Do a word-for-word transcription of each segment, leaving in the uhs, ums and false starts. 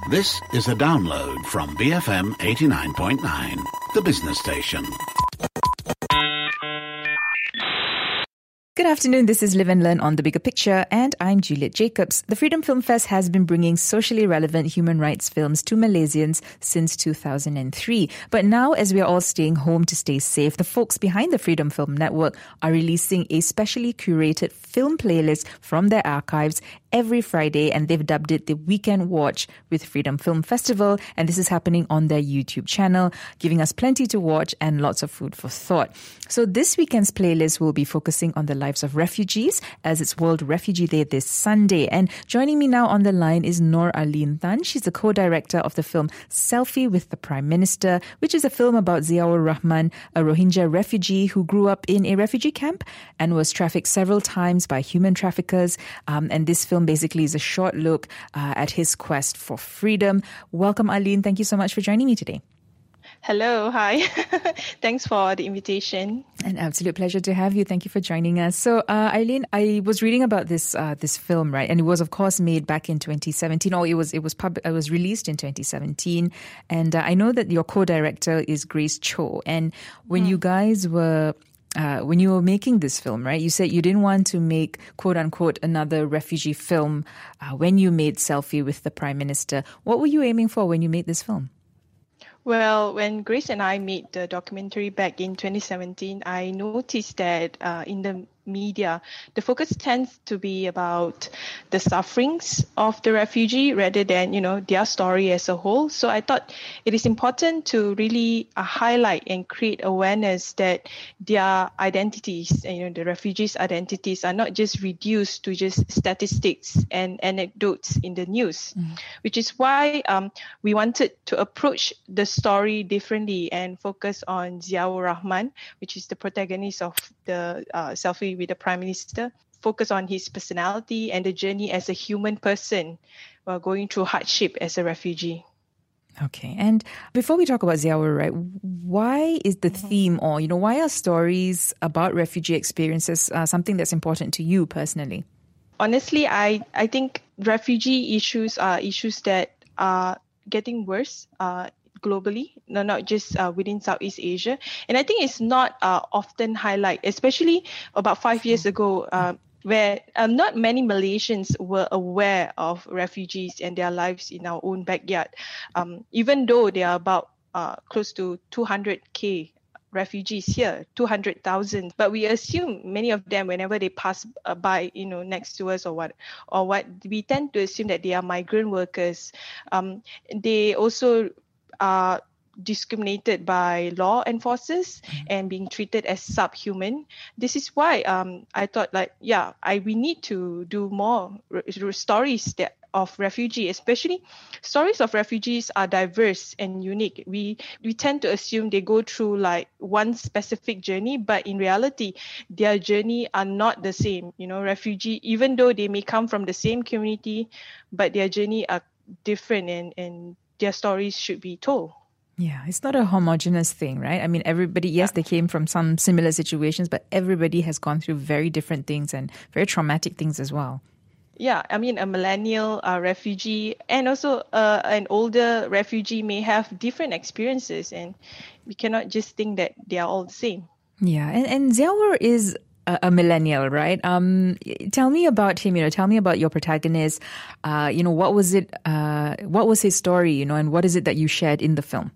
This is a download from B F M eighty-nine point nine, the business station. Good afternoon, this is Live and Learn on The Bigger Picture, and I'm Juliet Jacobs. The Freedom Film Fest has been bringing socially relevant human rights films to Malaysians since two thousand three. But now, as we are all staying home to stay safe, the folks behind the Freedom Film Network are releasing a specially curated film playlist from their archives every Friday, and they've dubbed it the Weekend Watch with Freedom Film Festival, and this is happening on their YouTube channel, giving us plenty to watch and lots of food for thought. So this weekend's playlist will be focusing on the lives of refugees, as it's World Refugee Day this Sunday. And joining me now on the line is Noor Arlene Tan. She's the co-director of the film Selfie with the Prime Minister, which is a film about Ziaur Rahman, a Rohingya refugee who grew up in a refugee camp and was trafficked several times by human traffickers. Um, and this film basically is a short look uh, at his quest for freedom. Welcome, Arlene. Thank you so much for joining me today. Hello, hi. Thanks for the invitation. An absolute pleasure to have you. Thank you for joining us. So, uh, Eileen, I was reading about this uh, this film, right? And it was, of course, made back in twenty seventeen. Or it was it was pub- it was released in twenty seventeen. And uh, I know that your co-director is Grace Cho. And when mm. you guys were Uh, when you were making this film, right, you said you didn't want to make, quote unquote, another refugee film uh, when you made Selfie with the Prime Minister. What were you aiming for when you made this film? Well, when Grace and I made the documentary back in twenty seventeen, I noticed that uh, in the media, the focus tends to be about the sufferings of the refugee rather than, you know, their story as a whole. So I thought it is important to really uh, highlight and create awareness that their identities, you know, the refugees' identities are not just reduced to just statistics and anecdotes in the news, mm. which is why um, we wanted to approach the story differently and focus on Ziaur Rahman, which is the protagonist of the uh, Selfie with the Prime Minister, focus on his personality and the journey as a human person while going through hardship as a refugee. Okay. And before we talk about Ziaur, right, why is the theme, or, you know, why are stories about refugee experiences uh, something that's important to you personally? Honestly, I, I think refugee issues are issues that are getting worse uh, globally, no, not just uh, within Southeast Asia. And I think it's not uh, often highlighted, especially about five years ago, uh, where um, not many Malaysians were aware of refugees and their lives in our own backyard, um, even though there are about uh, close to two hundred K refugees here, two hundred thousand. But we assume many of them, whenever they pass by, you know, next to us or what, or what, we tend to assume that they are migrant workers. Um, they also are discriminated by law enforcers and being treated as subhuman. This is why um, I thought, like, yeah, I we need to do more r- stories that of refugee, especially stories of refugees are diverse and unique. We we tend to assume they go through like one specific journey, but in reality, their journey are not the same. You know, refugee, even though they may come from the same community, but their journey are different, and, and their stories should be told. Yeah, it's not a homogenous thing, right? I mean, everybody, yes, they came from some similar situations, but everybody has gone through very different things and very traumatic things as well. Yeah, I mean, a millennial uh, refugee and also uh, an older refugee may have different experiences, and we cannot just think that they are all the same. Yeah, and, and Ziaur is a, a millennial, right? Um, tell me about him, you know, tell me about your protagonist. Uh, you know, what was it, uh, what was his story, you know, and what is it that you shared in the film?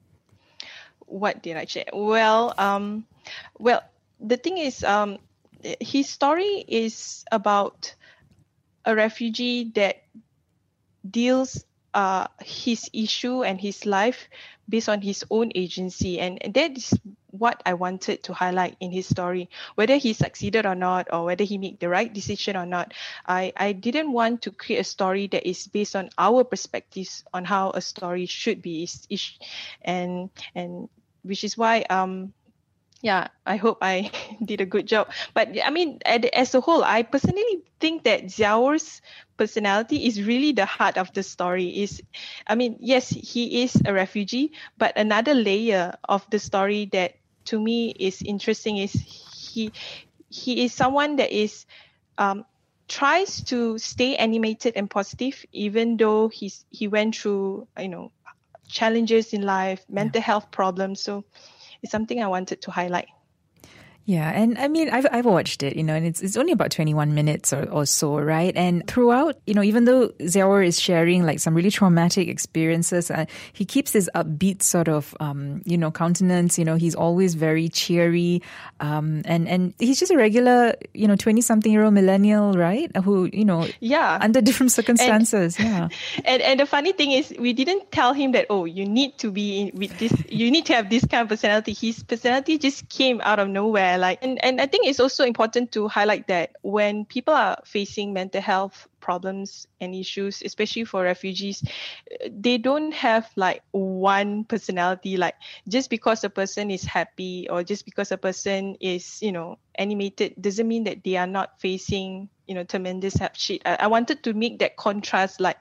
What did I share? Well, um, well, the thing is, um, his story is about a refugee that deals uh, his issue and his life based on his own agency. And that is what I wanted to highlight in his story. Whether he succeeded or not, or whether he made the right decision or not, I, I didn't want to create a story that is based on our perspectives on how a story should be. Is, is, and and which is why um yeah, I hope I did a good job. But I mean, as a whole, I personally think that Ziaur's personality is really the heart of the story. Is, I mean, yes, he is a refugee, but another layer of the story that to me is interesting is he he is someone that is um, tries to stay animated and positive, even though he's he went through, you know, challenges in life, mental yeah. health problems. So it's something I wanted to highlight. Yeah, and I mean, I've I've watched it, you know, and it's it's only about twenty-one minutes or, or so, right? And throughout, you know, even though Ziaur is sharing like some really traumatic experiences, uh, he keeps his upbeat sort of, um, you know, countenance. You know, he's always very cheery, um, and and he's just a regular, you know, twenty-something-year-old millennial, right? Who, you know, yeah, under different circumstances, and, yeah. And and the funny thing is, we didn't tell him that, oh, you need to be in, with this, you need to have this kind of personality. His personality just came out of nowhere. Like, and, and I think it's also important to highlight that when people are facing mental health problems and issues, especially for refugees, they don't have like one personality. Like just because a person is happy or just because a person is, you know, animated doesn't mean that they are not facing, you know, tremendous hardship. I, I wanted to make that contrast, like,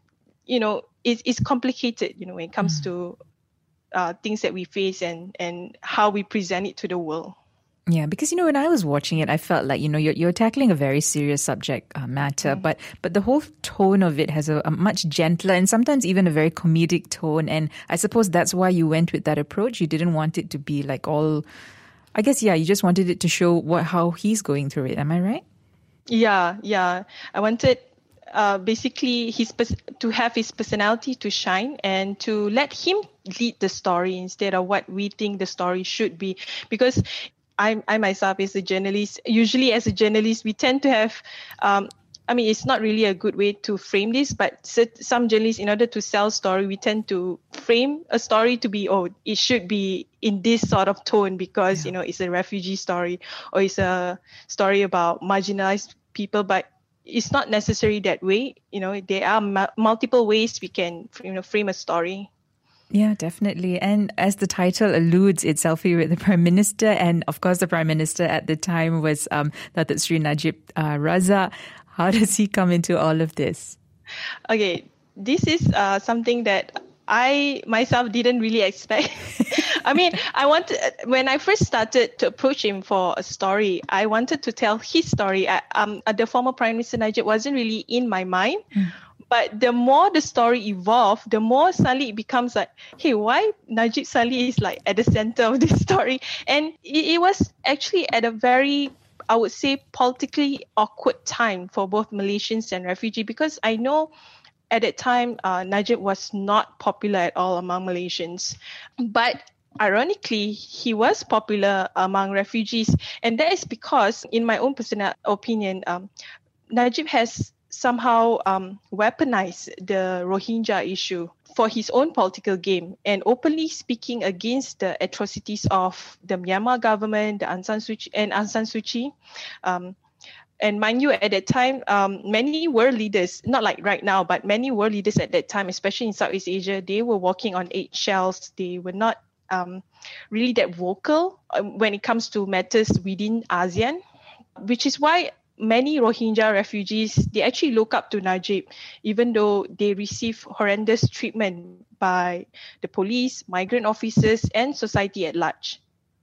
you know, it's, it's complicated, you know, when it comes mm. to uh, things that we face and, and how we present it to the world. Yeah, because, you know, when I was watching it, I felt like, you know, you're, you're tackling a very serious subject uh, matter, mm. but but the whole tone of it has a, a much gentler and sometimes even a very comedic tone. And I suppose that's why you went with that approach. You didn't want it to be like all, I guess, yeah, you just wanted it to show what how he's going through it. Am I right? Yeah, yeah. I wanted uh, basically his to have his personality to shine and to let him lead the story instead of what we think the story should be. Because I, I myself as a journalist, usually as a journalist, we tend to have, um, I mean, it's not really a good way to frame this, but some journalists, in order to sell story, we tend to frame a story to be, oh, it should be in this sort of tone because, yeah. you know, it's a refugee story or it's a story about marginalized people, but it's not necessarily that way. You know, there are m- multiple ways we can, you know, frame a story. Yeah, definitely. And as the title alludes, it's Selfie with the Prime Minister. And of course, the Prime Minister at the time was um, Datuk Sri Najib uh, Razak. How does he come into all of this? Okay, this is uh, something that I myself didn't really expect. I mean, I wanted, when I first started to approach him for a story, I wanted to tell his story. I, um, the former Prime Minister Najib wasn't really in my mind. Mm. But the more the story evolved, the more suddenly it becomes like, hey, why Najib suddenly is like at the center of this story? And it, it was actually at a very, I would say, politically awkward time for both Malaysians and refugees, because I know at that time, uh, Najib was not popular at all among Malaysians. But ironically, he was popular among refugees. And that is because, in my own personal opinion, um, Najib has somehow um, weaponize the Rohingya issue for his own political game and openly speaking against the atrocities of the Myanmar government, the Aung San Suu Kyi, and Aung San Suu Kyi. Um, and mind you, at that time, um, many world leaders, not like right now, but many world leaders at that time, especially in Southeast Asia, they were walking on eggshells. They were not um, really that vocal when it comes to matters within ASEAN, which is why many Rohingya refugees, they actually look up to Najib, even though they receive horrendous treatment by the police, migrant officers, and society at large.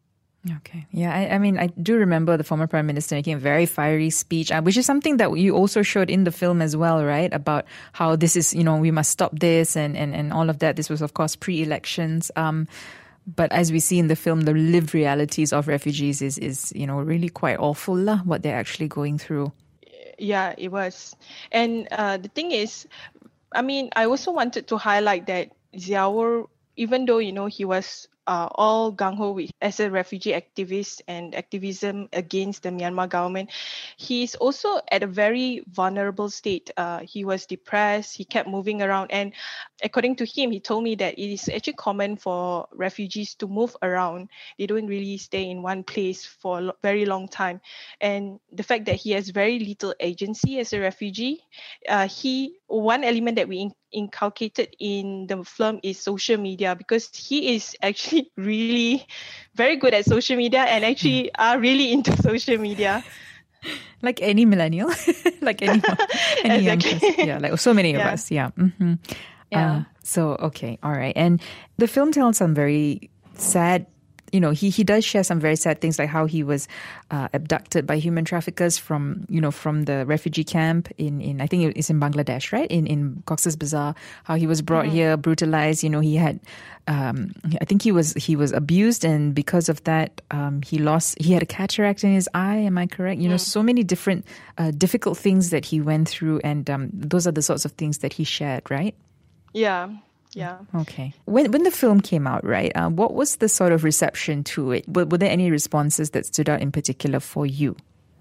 Okay. Yeah, I, I mean, I do remember the former Prime Minister making a very fiery speech, uh, which is something that you also showed in the film as well, right? About how this is, you know, we must stop this and, and, and all of that. This was, of course, pre-elections. Um, But as we see in the film, the lived realities of refugees is, is you know, really quite awful, lah, what they're actually going through. Yeah, it was. And uh, the thing is, I mean, I also wanted to highlight that Ziaur, even though, you know, he was uh, all gung-ho with, as a refugee activist and activism against the Myanmar government, he's also at a very vulnerable state. Uh, he was depressed, he kept moving around. And according to him, he told me that it is actually common for refugees to move around. They don't really stay in one place for a very long time. And the fact that he has very little agency as a refugee, uh, he one element that we in- inculcated in the film is social media, because he is actually really very good at social media and actually are really into social media. Like any millennial, like any, any young exactly. person. Yeah, like so many yeah. of us. Yeah. Mm-hmm. Yeah. Uh, so, okay. All right. And the film tells some very sad you know, he, he does share some very sad things, like how he was uh, abducted by human traffickers from, you know, from the refugee camp in, in I think it's in Bangladesh, right? In in Cox's Bazar, how he was brought mm-hmm. here, brutalized. You know, he had, um, I think he was he was abused, and because of that, um, he lost. He had a cataract in his eye. Am I correct? You mm. know, so many different uh, difficult things that he went through, and um, those are the sorts of things that he shared, right? Yeah. Yeah. Okay. When when the film came out, right, uh, what was the sort of reception to it? Were, were there any responses that stood out in particular for you?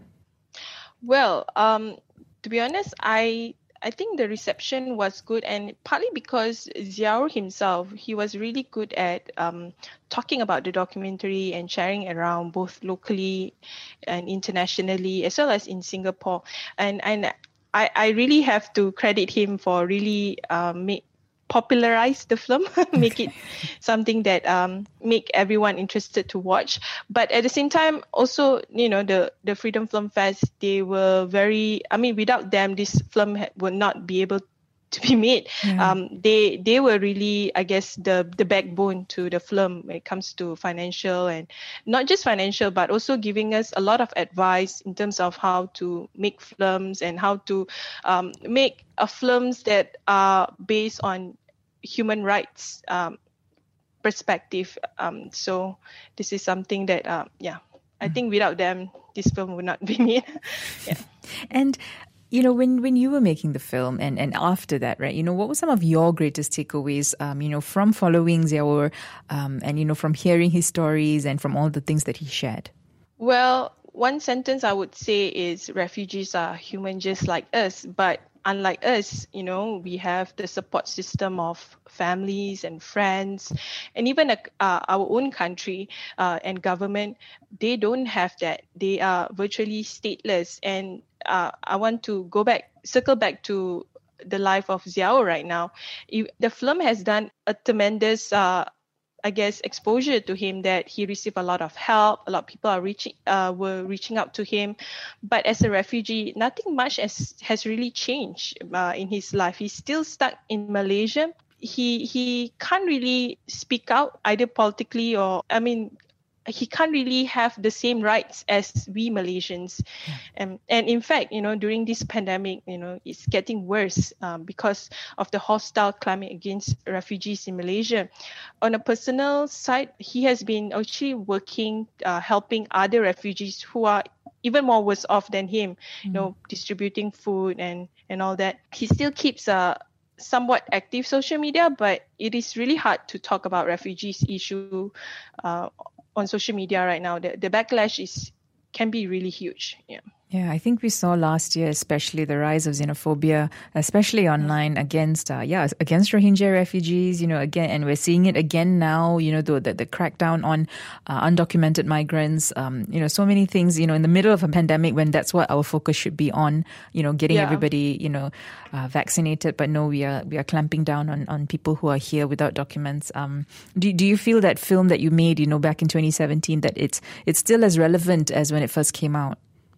Well, um, to be honest, I I think the reception was good, and partly because Ziaur himself, he was really good at um, talking about the documentary and sharing around both locally and internationally, as well as in Singapore. And and I, I really have to credit him for really um, make, popularize the film, make it something that um, make everyone interested to watch. But at the same time, also, you know, the, the Freedom Film Fest, they were very, I mean, without them, this film ha- would not be able to be made. Yeah. Um, they they were really, I guess, the, the backbone to the film when it comes to financial, and not just financial, but also giving us a lot of advice in terms of how to make films and how to um, make a films that are based on human rights um, perspective. Um, so this is something that, uh, yeah, I think without them, this film would not be made. Yeah. And you know, when, when you were making the film and, and after that, right, you know, what were some of your greatest takeaways, um, you know, from following Ziaur um, and, you know, from hearing his stories and from all the things that he shared? Well, one sentence I would say is refugees are human just like us, but unlike us, you know, we have the support system of families and friends, and even uh, our own country uh, and government, they don't have that. They are virtually stateless. And uh, I want to go back, circle back to the life of Ziaur right now. The film has done a tremendous uh, I guess, exposure to him, that he received a lot of help. A lot of people are reaching, uh, were reaching out to him. But as a refugee, nothing much has, has really changed uh, in his life. He's still stuck in Malaysia. He he can't really speak out either politically or, I mean, he can't really have the same rights as we Malaysians. Yeah. Um, and in fact, you know, during this pandemic, you know, it's getting worse um, because of the hostile climate against refugees in Malaysia. On a personal side, he has been actually working, uh, helping other refugees who are even more worse off than him, mm-hmm. you know, distributing food and, and all that. He still keeps a somewhat active social media, but it is really hard to talk about refugees issue uh, on social media right now. The, the backlash is can be really huge. Yeah. Yeah, I think we saw last year, especially the rise of xenophobia, especially online against, uh, yeah, against Rohingya refugees, you know, again, and we're seeing it again now, you know, the, the, the crackdown on uh, undocumented migrants, um, you know, so many things, you know, in the middle of a pandemic when that's what our focus should be on, you know, getting yeah. everybody, you know, uh, vaccinated. But no, we are, we are clamping down on, on people who are here without documents. Um, do, do you feel that film that you made, you know, back in twenty seventeen, that it's, it's still as relevant as when it first came out?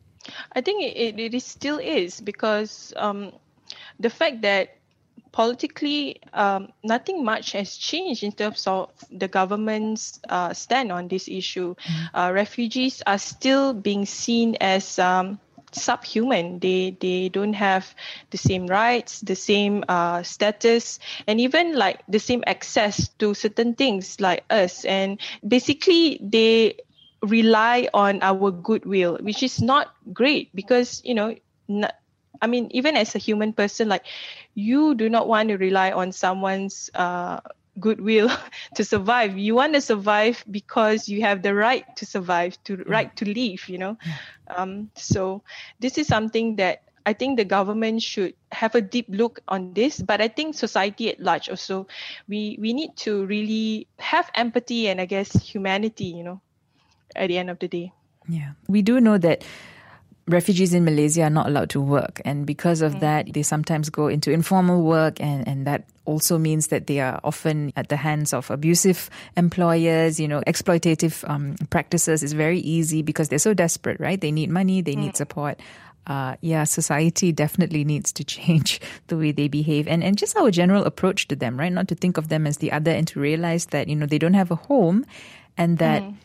I think it, it, it still is, because um, the fact that politically um, nothing much has changed in terms of the government's uh, stand on this issue. Mm-hmm. Uh, refugees are still being seen as um, subhuman. They they don't have the same rights, the same uh, status, and even like the same access to certain things like us. And basically, they rely on our goodwill, which is not great, because, you know, not, I mean, even as a human person, like, you do not want to rely on someone's uh, goodwill to survive. You want to survive because you have the right to survive, to right to live, you know. Um, so this is something that I think the government should have a deep look on this, but I think society at large also, we, we need to really have empathy and, I guess, humanity, you know, at the end of the day. Yeah. We do know that refugees in Malaysia are not allowed to work. And because of mm. that, they sometimes go into informal work. And, and that also means that they are often at the hands of abusive employers. You know, exploitative um, practices is very easy because they're so desperate, right? They need money, they mm. need support. Uh, yeah, society definitely needs to change the way they behave, and, and just our general approach to them, right? Not to think of them as the other, and to realize that, you know, they don't have a home, and that mm.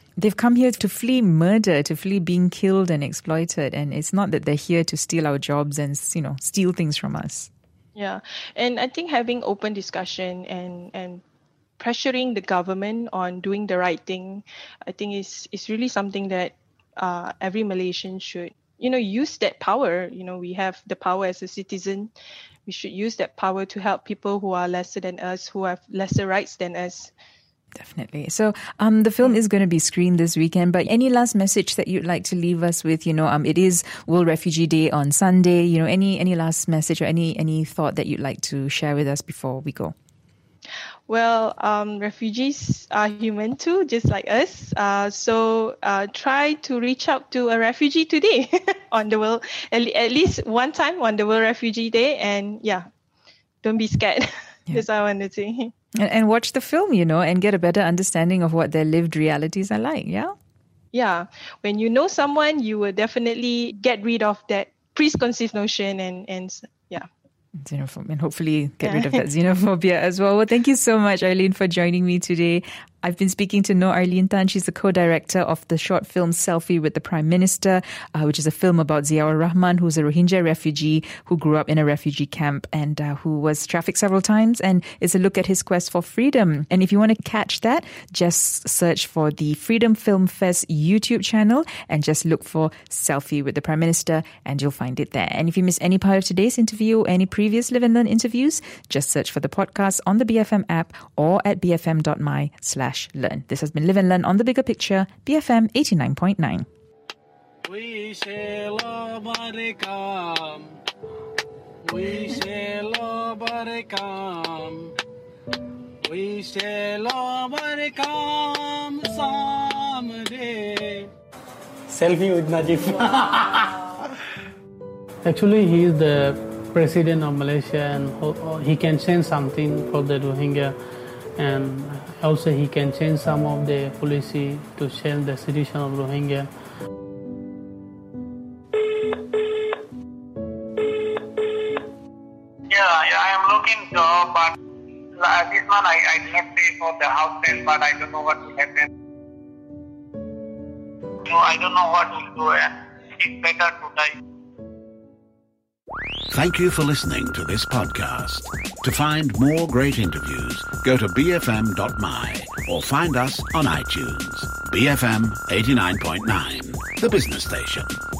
They've come here to flee murder, to flee being killed and exploited. And it's not that they're here to steal our jobs and, you know, steal things from us. Yeah. And I think having open discussion and, and pressuring the government on doing the right thing, I think is, is really something that uh, every Malaysian should, you know, use that power. You know, we have the power as a citizen. We should use that power to help people who are lesser than us, who have lesser rights than us. Definitely. So um, the film is going to be screened this weekend, but any last message that you'd like to leave us with? You know, um, it is World Refugee Day on Sunday. You know, any any last message or any any thought that you'd like to share with us before we go? Well, um, refugees are human too, just like us. Uh, so uh, try to reach out to a refugee today on the world, at, at least one time on the World Refugee Day. And yeah, don't be scared. Yeah. That's all I want to say. And, and watch the film, you know, and get a better understanding of what their lived realities are like, yeah? Yeah. When you know someone, you will definitely get rid of that preconceived notion and, and yeah. Xenophobia, and hopefully get rid of that xenophobia as well. Well, thank you so much, Arlene, for joining me today. I've been speaking to Noor Arlene Tan. She's the co-director of the short film Selfie with the Prime Minister, uh, which is a film about Ziaur Rahman, who's a Rohingya refugee who grew up in a refugee camp and uh, who was trafficked several times, and it's a look at his quest for freedom. And if you want to catch that, just search for the Freedom Film Fest YouTube channel and just look for Selfie with the Prime Minister and you'll find it there. And if you miss any part of today's interview or any previous Live and Learn interviews, just search for the podcast on the B F M app or at bfm.my slash learn. This has been Live and Learn on The Bigger Picture, B F M eighty-nine point nine. We shall overcome. We shall overcome. We shall overcome someday. Selfie with Najib. Actually, he is the president of Malaysia and he can change something for the Rohingya, and also he can change some of the policy to change the situation of Rohingya. Yeah, yeah, I am looking job, but uh, this month I, I did not pay for the house rent, but I don't know what will happen. So I don't know what will do, and it's better to die. Thank you for listening to this podcast. To find more great interviews, go to b f m dot m y or find us on iTunes. B F M eighty-nine point nine, the business station.